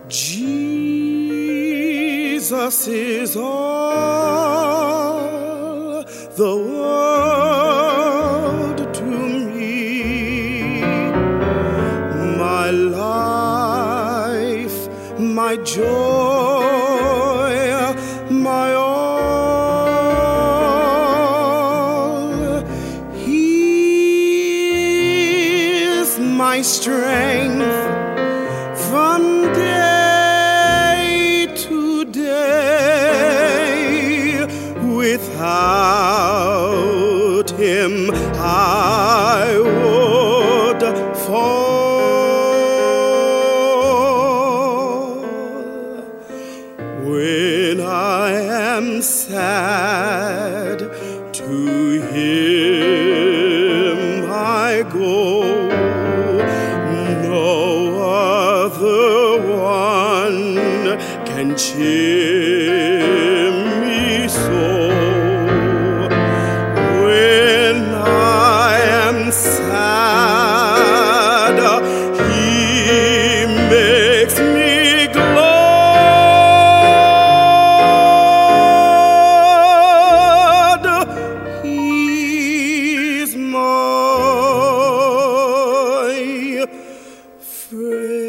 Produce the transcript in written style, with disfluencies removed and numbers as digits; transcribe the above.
Jesus is all the world to me, my life, my joy, my all. He is my strength from day to day. Without him I would fall. When I am sad, to him I go. No other one can cheer me so. When I am sad, he makes me glad. He's my friend.